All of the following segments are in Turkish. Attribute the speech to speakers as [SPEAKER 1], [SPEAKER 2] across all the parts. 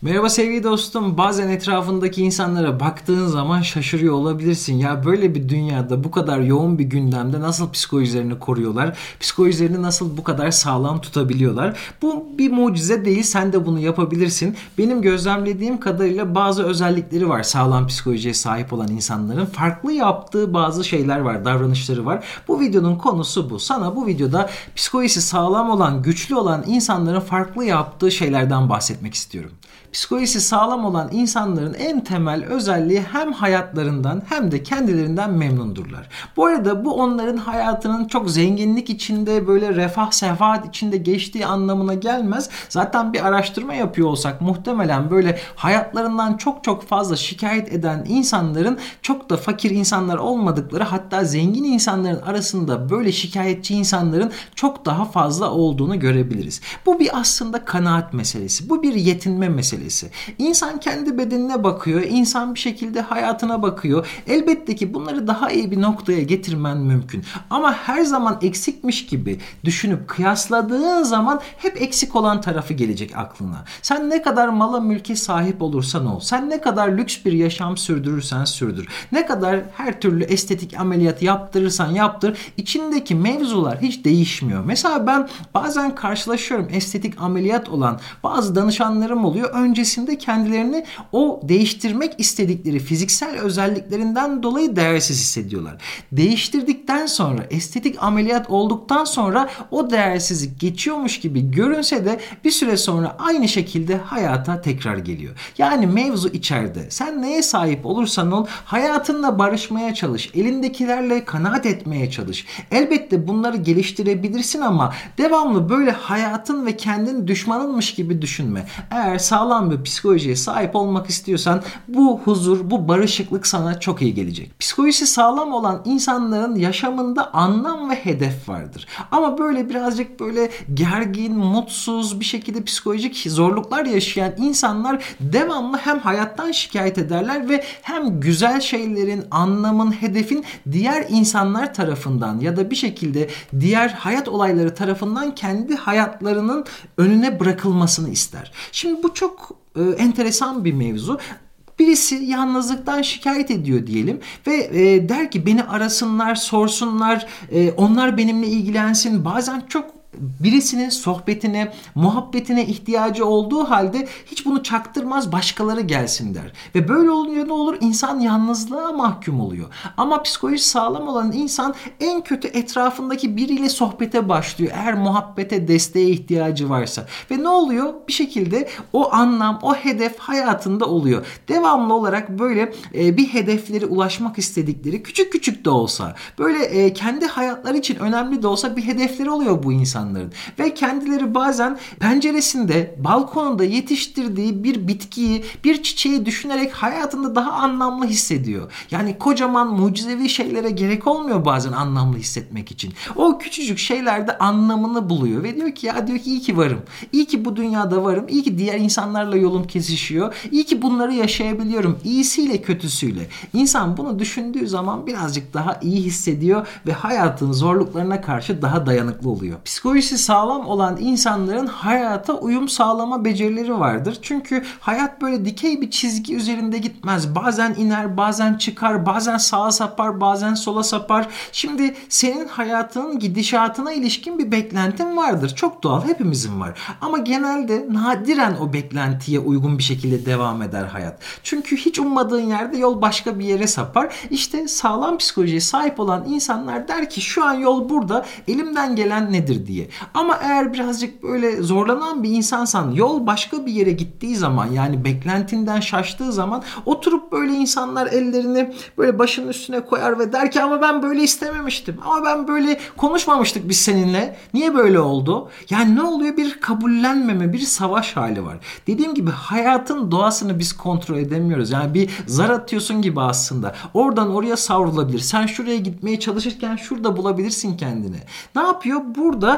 [SPEAKER 1] Merhaba sevgili dostum. Bazen etrafındaki insanlara baktığın zaman şaşırıyor olabilirsin. Ya böyle bir dünyada bu kadar yoğun bir gündemde nasıl psikolojilerini koruyorlar? Psikolojilerini nasıl bu kadar sağlam tutabiliyorlar? Bu bir mucize değil. Sen de bunu yapabilirsin. Benim gözlemlediğim kadarıyla bazı özellikleri var. Sağlam psikolojiye sahip olan insanların farklı yaptığı bazı şeyler var, davranışları var. Bu videonun konusu bu. Sana bu videoda psikolojisi sağlam olan, güçlü olan insanların farklı yaptığı şeylerden bahsetmek istiyorum. Psikolojisi sağlam olan insanların en temel özelliği hem hayatlarından hem de kendilerinden memnundurlar. Bu arada bu onların hayatının çok zenginlik içinde, böyle refah sefahat içinde geçtiği anlamına gelmez. Zaten bir araştırma yapıyor olsak muhtemelen böyle hayatlarından çok çok fazla şikayet eden insanların çok da fakir insanlar olmadıkları, hatta zengin insanların arasında böyle şikayetçi insanların çok daha fazla olduğunu görebiliriz. Bu bir aslında kanaat meselesi. Bu bir yetinme meselesi. İnsan kendi bedenine bakıyor, insan bir şekilde hayatına bakıyor. Elbette ki bunları daha iyi bir noktaya getirmen mümkün. Ama her zaman eksikmiş gibi düşünüp kıyasladığın zaman hep eksik olan tarafı gelecek aklına. Sen ne kadar mala mülke sahip olursan ol, sen ne kadar lüks bir yaşam sürdürürsen sürdür, ne kadar her türlü estetik ameliyat yaptırırsan yaptır, içindeki mevzular hiç değişmiyor. Mesela ben bazen karşılaşıyorum, estetik ameliyat olan bazı danışanlarım oluyor. Öncesinde kendilerini o değiştirmek istedikleri fiziksel özelliklerinden dolayı değersiz hissediyorlar. Değiştirdikten sonra, estetik ameliyat olduktan sonra o değersizlik geçiyormuş gibi görünse de bir süre sonra aynı şekilde hayata tekrar geliyor. Yani mevzu içeride. Sen neye sahip olursan ol, hayatınla barışmaya çalış. Elindekilerle kanaat etmeye çalış. Elbette bunları geliştirebilirsin ama devamlı böyle hayatın ve kendin düşmanınmış gibi düşünme. Eğer sağlam bir psikolojiye sahip olmak istiyorsan bu huzur, bu barışıklık sana çok iyi gelecek. Psikolojisi sağlam olan insanların yaşamında anlam ve hedef vardır. Ama böyle birazcık böyle gergin, mutsuz bir şekilde psikolojik zorluklar yaşayan insanlar devamlı hem hayattan şikayet ederler ve hem güzel şeylerin, anlamın, hedefin diğer insanlar tarafından ya da bir şekilde diğer hayat olayları tarafından kendi hayatlarının önüne bırakılmasını ister. Şimdi bu çok enteresan bir mevzu. Birisi yalnızlıktan şikayet ediyor diyelim ve der ki beni arasınlar, sorsunlar, onlar benimle ilgilensin. Bazen çok birisinin sohbetine, muhabbetine ihtiyacı olduğu halde hiç bunu çaktırmaz, başkaları gelsin der. Ve böyle olunca ne olur? İnsan yalnızlığa mahkum oluyor. Ama psikolojisi sağlam olan insan en kötü etrafındaki biriyle sohbete başlıyor. Eğer muhabbete, desteğe ihtiyacı varsa. Ve ne oluyor? Bir şekilde o anlam, o hedef hayatında oluyor. Devamlı olarak böyle bir hedefleri ulaşmak istedikleri, küçük küçük de olsa, böyle kendi hayatları için önemli de olsa bir hedefleri oluyor bu insanların. Ve kendileri bazen penceresinde, balkonunda yetiştirdiği bir bitkiyi, bir çiçeği düşünerek hayatında daha anlamlı hissediyor. Yani kocaman mucizevi şeylere gerek olmuyor bazen anlamlı hissetmek için. O küçücük şeylerde anlamını buluyor ve diyor ki ya diyor ki iyi ki varım. İyi ki bu dünyada varım. İyi ki diğer insanlarla yolum kesişiyor. İyi ki bunları yaşayabiliyorum. İyisiyle kötüsüyle. İnsan bunu düşündüğü zaman birazcık daha iyi hissediyor ve hayatın zorluklarına karşı daha dayanıklı oluyor. Psikolojisi sağlam olan insanların hayata uyum sağlama becerileri vardır. Çünkü hayat böyle dikey bir çizgi üzerinde gitmez. Bazen iner, bazen çıkar, bazen sağa sapar, bazen sola sapar. Şimdi senin hayatının gidişatına ilişkin bir beklentin vardır. Çok doğal, hepimizin var. Ama genelde nadiren o beklentiye uygun bir şekilde devam eder hayat. Çünkü hiç ummadığın yerde yol başka bir yere sapar. İşte sağlam psikolojiye sahip olan insanlar der ki şu an yol burada, elimden gelen nedir diye. Ama eğer birazcık böyle zorlanan bir insansan, yol başka bir yere gittiği zaman, yani beklentinden şaştığı zaman oturup böyle insanlar ellerini böyle başının üstüne koyar ve der ki ama ben böyle istememiştim. Ama ben böyle konuşmamıştık biz seninle. Niye böyle oldu? Yani ne oluyor? Bir kabullenmeme, bir savaş hali var. Dediğim gibi hayatın doğasını biz kontrol edemiyoruz. Yani bir zar atıyorsun gibi aslında. Oradan oraya savrulabilir. Sen şuraya gitmeye çalışırken şurada bulabilirsin kendini. Ne yapıyor? Burada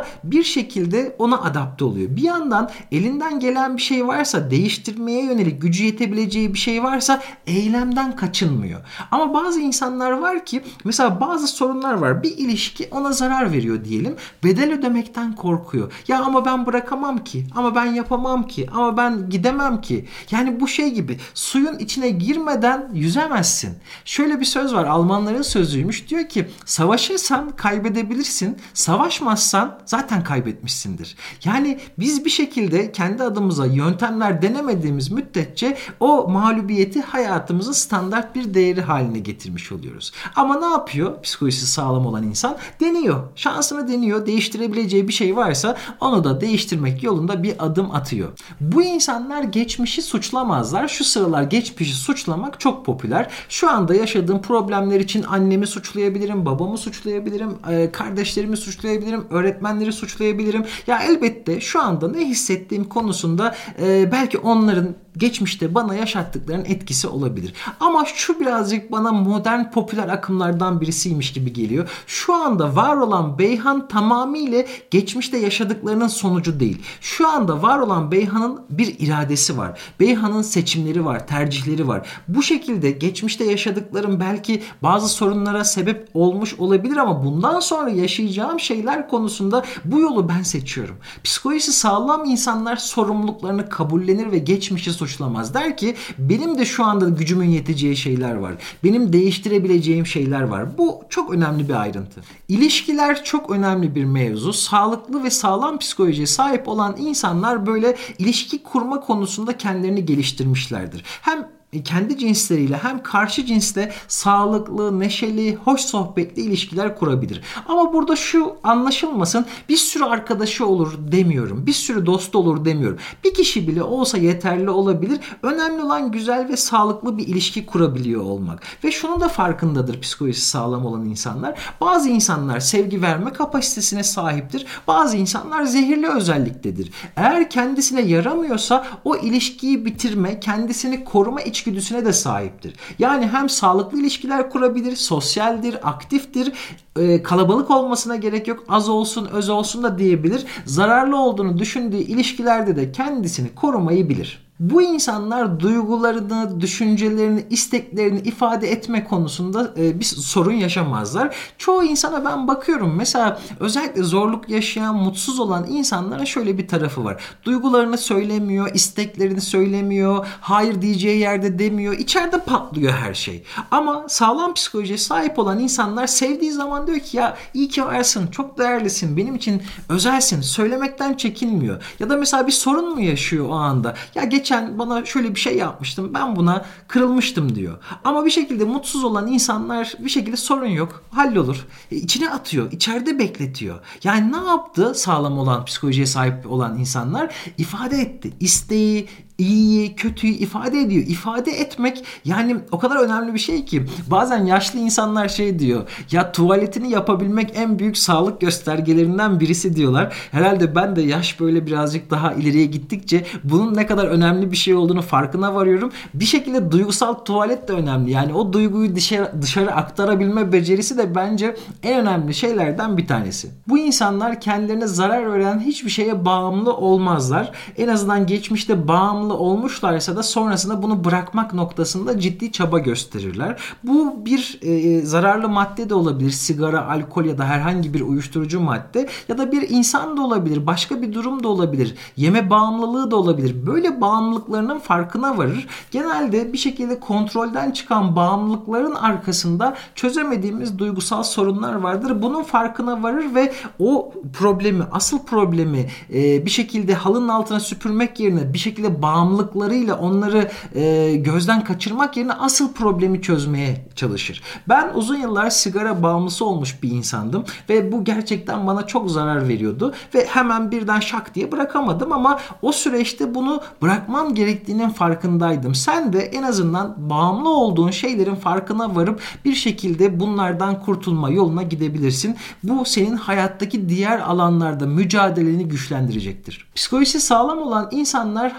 [SPEAKER 1] da bir şekilde ona adapte oluyor. Bir yandan elinden gelen bir şey varsa, değiştirmeye yönelik gücü yetebileceği bir şey varsa eylemden kaçınmıyor. Ama bazı insanlar var ki mesela bazı sorunlar var. Bir ilişki ona zarar veriyor diyelim. Bedel ödemekten korkuyor. Ya ama ben bırakamam ki. Ama ben yapamam ki. Ama ben gidemem ki. Yani bu şey gibi, suyun içine girmeden yüzemezsin. Şöyle bir söz var. Almanların sözüymüş. Diyor ki savaşırsan kaybedebilirsin. Savaşmazsan zaten kaybetmişsindir. Yani biz bir şekilde kendi adımıza yöntemler denemediğimiz müddetçe o mağlubiyeti hayatımızın standart bir değeri haline getirmiş oluyoruz. Ama ne yapıyor psikolojisi sağlam olan insan? Deniyor. Şansını deniyor. Değiştirebileceği bir şey varsa onu da değiştirmek yolunda bir adım atıyor. Bu insanlar geçmişi suçlamazlar. Şu sıralar geçmişi suçlamak çok popüler. Şu anda yaşadığım problemler için annemi suçlayabilirim, babamı suçlayabilirim, kardeşlerimi suçlayabilirim, öğretmenleri suçlayabilirim. Ya elbette şu anda ne hissettiğim konusunda belki onların geçmişte bana yaşattıklarının etkisi olabilir. Ama şu birazcık bana modern popüler akımlardan birisiymiş gibi geliyor. Şu anda var olan Beyhan tamamıyla geçmişte yaşadıklarının sonucu değil. Şu anda var olan Beyhan'ın bir iradesi var. Beyhan'ın seçimleri var, tercihleri var. Bu şekilde geçmişte yaşadıklarım belki bazı sorunlara sebep olmuş olabilir ama bundan sonra yaşayacağım şeyler konusunda bu yolu ben seçiyorum. Psikolojisi sağlam insanlar sorumluluklarını kabullenir ve geçmişi suçlamaz. Der ki benim de şu anda gücümün yeteceği şeyler var. Benim değiştirebileceğim şeyler var. Bu çok önemli bir ayrıntı. İlişkiler çok önemli bir mevzu. Sağlıklı ve sağlam psikolojiye sahip olan insanlar böyle ilişki kurma konusunda kendilerini geliştirmişlerdir. Hem kendi cinsleriyle hem karşı cinsle sağlıklı, neşeli, hoş sohbetli ilişkiler kurabilir. Ama burada şu anlaşılmasın, bir sürü arkadaşı olur demiyorum. Bir sürü dostu olur demiyorum. Bir kişi bile olsa yeterli olabilir. Önemli olan güzel ve sağlıklı bir ilişki kurabiliyor olmak. Ve şunun da farkındadır psikolojisi sağlam olan insanlar. Bazı insanlar sevgi verme kapasitesine sahiptir. Bazı insanlar zehirli özelliktedir. Eğer kendisine yaramıyorsa o ilişkiyi bitirme, kendisini koruma içgüdüsüne de sahiptir. Yani hem sağlıklı ilişkiler kurabilir, sosyaldir, aktiftir, kalabalık olmasına gerek yok, az olsun, öz olsun da diyebilir. Zararlı olduğunu düşündüğü ilişkilerde de kendisini korumayı bilir. Bu insanlar duygularını, düşüncelerini, isteklerini ifade etme konusunda bir sorun yaşamazlar. Çoğu insana ben bakıyorum. Mesela özellikle zorluk yaşayan, mutsuz olan insanlara şöyle bir tarafı var. Duygularını söylemiyor, isteklerini söylemiyor, hayır diyeceği yerde demiyor. İçeride patlıyor her şey. Ama sağlam psikolojiye sahip olan insanlar sevdiği zaman diyor ki ya iyi ki varsın, çok değerlisin, benim için özelsin, söylemekten çekinmiyor. Ya da mesela bir sorun mu yaşıyor o anda? Ya geçen bana şöyle bir şey yapmıştım, ben buna kırılmıştım diyor. Ama bir şekilde mutsuz olan insanlar bir şekilde sorun yok, hallolur. İçine atıyor, içeride bekletiyor. Yani ne yaptı sağlam olan, psikolojiye sahip olan insanlar? İfade etti. İsteği, İyiyi, kötüyü ifade ediyor. İfade etmek yani o kadar önemli bir şey ki bazen yaşlı insanlar şey diyor. Ya tuvaletini yapabilmek en büyük sağlık göstergelerinden birisi diyorlar. Herhalde ben de yaş böyle birazcık daha ileriye gittikçe bunun ne kadar önemli bir şey olduğunu farkına varıyorum. Bir şekilde duygusal tuvalet de önemli. Yani o duyguyu dışarı aktarabilme becerisi de bence en önemli şeylerden bir tanesi. Bu insanlar kendilerine zarar veren hiçbir şeye bağımlı olmazlar. En azından geçmişte bağımlı olmuşlarsa da sonrasında bunu bırakmak noktasında ciddi çaba gösterirler. Bu bir zararlı madde de olabilir. Sigara, alkol ya da herhangi bir uyuşturucu madde ya da bir insan da olabilir. Başka bir durum da olabilir. Yeme bağımlılığı da olabilir. Böyle bağımlılıklarının farkına varır. Genelde bir şekilde kontrolden çıkan bağımlılıkların arkasında çözemediğimiz duygusal sorunlar vardır. Bunun farkına varır ve o problemi, asıl problemi bir şekilde halının altına süpürmek yerine bir şekilde bağımlılıklarıyla onları gözden kaçırmak yerine asıl problemi çözmeye çalışır. Ben uzun yıllar sigara bağımlısı olmuş bir insandım ve bu gerçekten bana çok zarar veriyordu ve hemen birden şak diye bırakamadım ama o süreçte bunu bırakmam gerektiğinin farkındaydım. Sen de en azından bağımlı olduğun şeylerin farkına varıp bir şekilde bunlardan kurtulma yoluna gidebilirsin. Bu senin hayattaki diğer alanlarda mücadeleni güçlendirecektir. Psikolojisi sağlam olan insanlar hayatı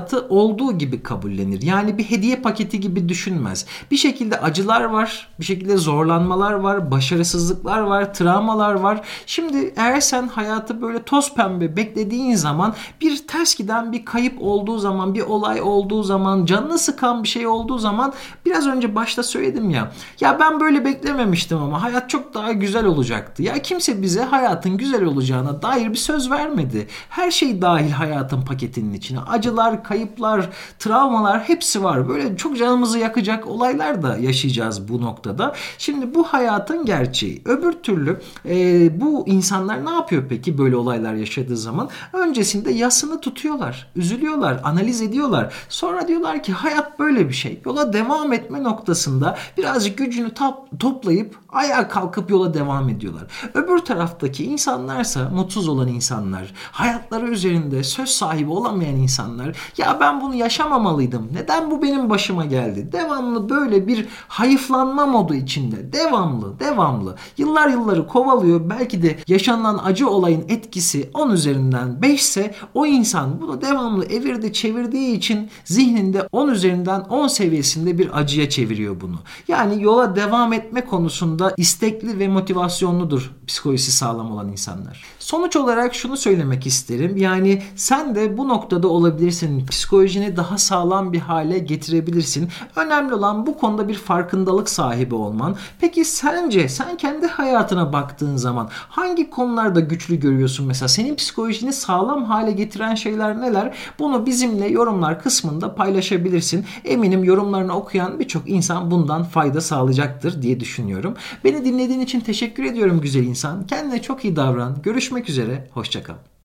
[SPEAKER 1] hayatı olduğu gibi kabullenir. Yani bir hediye paketi gibi düşünmez. Bir şekilde acılar var, bir şekilde zorlanmalar var, başarısızlıklar var, travmalar var. Şimdi eğer sen hayatı böyle toz pembe beklediğin zaman, bir ters giden bir kayıp olduğu zaman, bir olay olduğu zaman, canını sıkan bir şey olduğu zaman, biraz önce başta söyledim ya, ya ben böyle beklememiştim ama hayat çok daha güzel olacaktı. Ya kimse bize hayatın güzel olacağına dair bir söz vermedi. Her şey dahil hayatın paketinin içine. Acılar, kayıplar, travmalar hepsi var. Böyle çok canımızı yakacak olaylar da yaşayacağız bu noktada. Şimdi bu hayatın gerçeği. Öbür türlü bu insanlar ne yapıyor peki böyle olaylar yaşadığı zaman? Öncesinde yasını tutuyorlar, üzülüyorlar, analiz ediyorlar. Sonra diyorlar ki hayat böyle bir şey. Yola devam etme noktasında birazcık gücünü toplayıp ayağa kalkıp yola devam ediyorlar. Öbür taraftaki insanlarsa mutsuz olan insanlar, hayatları üzerinde söz sahibi olamayan insanlar, ya ben bunu yaşamamalıydım, neden bu benim başıma geldi? Devamlı böyle bir hayıflanma modu içinde, devamlı yıllar yılları kovalıyor. Belki de yaşanılan acı olayın etkisi 10 üzerinden 5 ise o insan bunu devamlı evirdi çevirdiği için zihninde 10 üzerinden 10 seviyesinde bir acıya çeviriyor bunu. Yani yola devam etme konusunda istekli ve motivasyonludur psikolojisi sağlam olan insanlar. Sonuç olarak şunu söylemek isterim. Yani sen de bu noktada olabilirsin. Psikolojini daha sağlam bir hale getirebilirsin. Önemli olan bu konuda bir farkındalık sahibi olman. Peki sence sen kendi hayatına baktığın zaman hangi konularda güçlü görüyorsun mesela? Senin psikolojini sağlam hale getiren şeyler neler? Bunu bizimle yorumlar kısmında paylaşabilirsin. Eminim yorumlarını okuyan birçok insan bundan fayda sağlayacaktır diye düşünüyorum. Beni dinlediğin için teşekkür ediyorum güzel insan. Kendine çok iyi davran. Görüşmek üzere. Hoşça kal.